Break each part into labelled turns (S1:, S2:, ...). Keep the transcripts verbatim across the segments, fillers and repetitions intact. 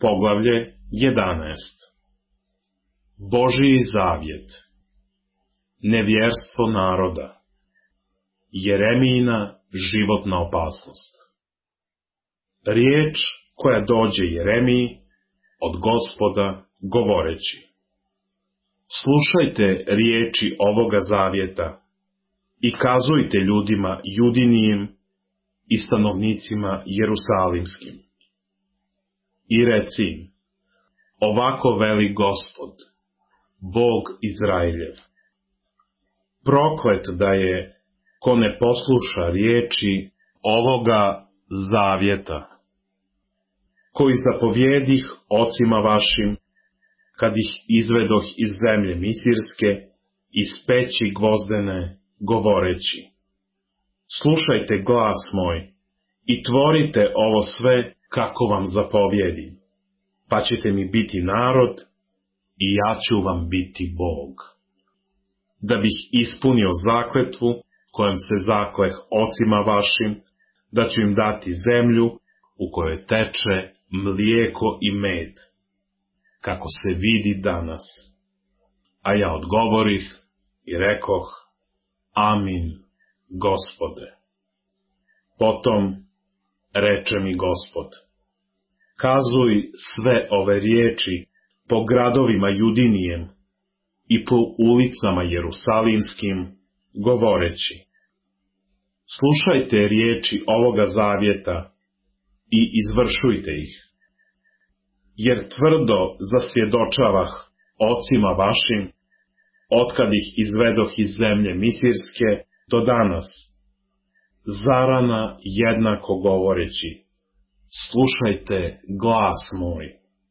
S1: Poglavlje jedanaest. Božiji zavjet. Nevjerstvo naroda. Jeremijina životna opasnost. Riječ koja dođe Jeremiji od Gospoda govoreći: slušajte riječi ovoga zavjeta i kazujte ljudima Judinijim i stanovnicima Jerusalimskim. I reci im: ovako veli Gospod, Bog Izraeljev. Proklet da je ko ne posluša riječi ovoga zavjeta, koji zapovjedih ocima vašim, kad ih izvedoh iz zemlje Misirske, iz peći gvozdene, govoreći: slušajte glas moj i tvorite ovo sve kako vam zapovjedim, pa ćete mi biti narod i ja ću vam biti Bog. Da bih ispunio zakletvu kojom se zakleh ocima vašim, da ću im dati zemlju u kojoj teče mlijeko i med, kako se vidi danas. A ja odgovorih i rekoh: Amin, Gospode. Potom reče mi Gospod: kazuj sve ove riječi po gradovima Judinijem i po ulicama Jerusalimskim, govoreći: slušajte riječi ovoga zavjeta i izvršujte ih. Jer tvrdo zasvjedočavah ocima vašim, otkad ih izvedoh iz zemlje Misirske do danas, zarana jednako govoreći: slušajte glas moj.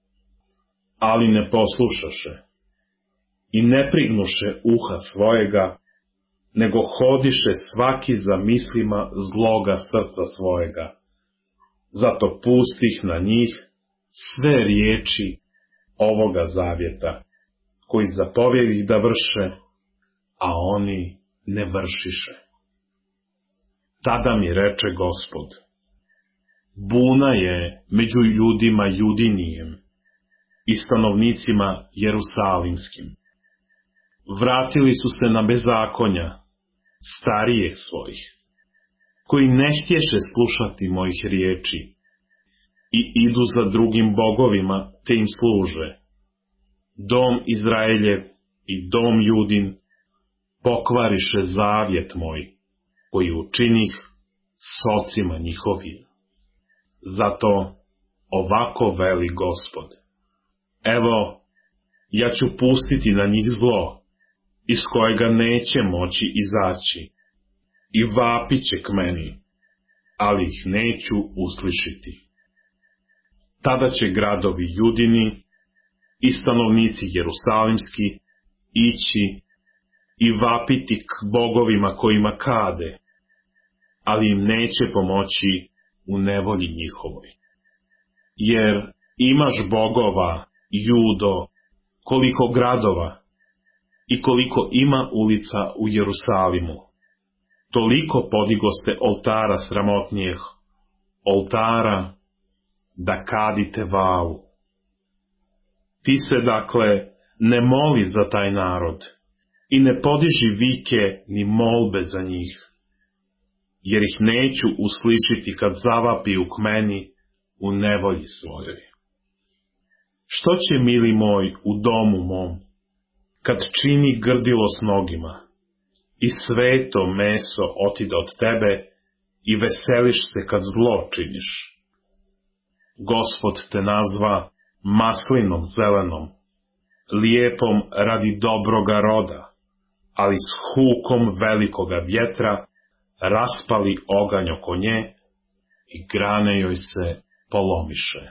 S1: Ali ne poslušaše i ne prignuše uha svojega, nego hodiše svaki za mislima zloga srca svojega. Zato pustih na njih sve riječi ovoga zavjeta, koji zapovjedih da vrše, a oni ne vršiše. Tada mi reče Gospod: buna je među ljudima Judinijem i stanovnicima Jerusalimskim. Vratili su se na bezakonja starijih svojih, koji ne htješe slušati mojih riječi i idu za drugim bogovima te im služe. Dom Izraeljev i dom Judin pokvariše zavjet moj, koji učinih s ocima njihovim. Zato ovako veli Gospod: evo, ja ću pustiti na njih zlo, iz kojega neće moći izaći, i vapit će k meni, ali ih neću uslišiti. Tada će gradovi Judini i stanovnici Jerusalimski ići i vapiti k bogovima kojima kade, ali im neće pomoći u nevolji njihovoj. Jer imaš bogova, Judo, koliko gradova i koliko ima ulica u Jerusalimu, toliko podigoste oltara sramotnijeg, oltara da kadite Valu. Ti se dakle ne moli za taj narod i ne podiži vike ni molbe za njih, jer ih neću uslišiti kad zavapiju k meni u nevolji svojoj. Što će, mili moj, u domu mom, kad čini grdilo s nogima i sveto meso otide od tebe i veseliš se kad zlo činiš? Gospod te nazva maslinom zelenom, lijepom radi dobroga roda, ali s hukom velikoga vjetra raspali oganj oko nje i grane joj se polomiše.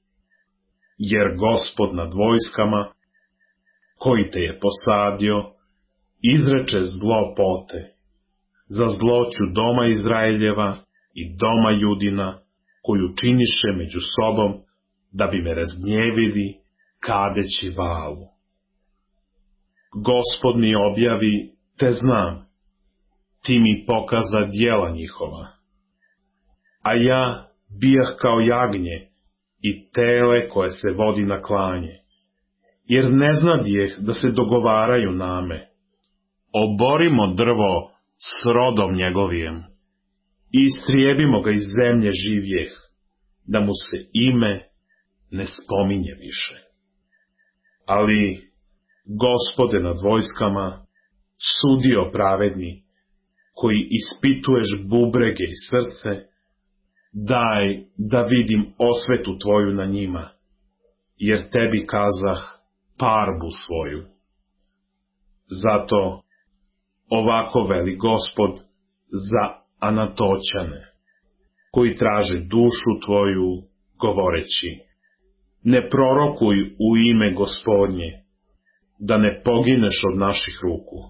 S1: Jer Gospod nad vojskama, koji te je posadio, izreče zlo pote, za zloću doma Izraeljeva i doma Judina, koju činiše među sobom, da bi me razgnjevili kadeći Valu. Gospod mi objavi, te znam, ti mi pokaza djela njihova. A ja bijah kao jagnje i tele koje se vodi na klanje, jer ne znadijeh da se dogovaraju name. Oborimo drvo s rodom njegovijem i istrijebimo ga iz zemlje živjeh, da mu se ime ne spominje više. Ali, Gospode nad vojskama, sudio pravedni, koji ispituješ bubrege i srce, daj da vidim osvetu tvoju na njima, jer tebi kazah parbu svoju. Zato ovako veli Gospod za Anatoćane, koji traže dušu tvoju, govoreći: ne prorokuj u ime Gospodnje, da ne pogineš od naših ruku.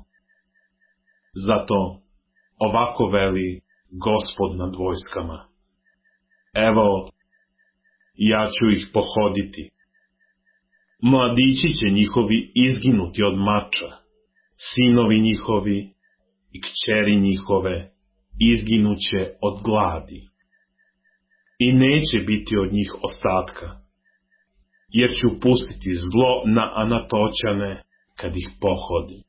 S1: Zato ovako veli Gospod nad vojskama: evo, ja ću ih pohoditi. Mladići će njihovi izginuti od mača, sinovi njihovi i kćeri njihove izginuće od gladi. I neće biti od njih ostatka, jer ću pustiti zlo na Anatoćane kad ih pohodim.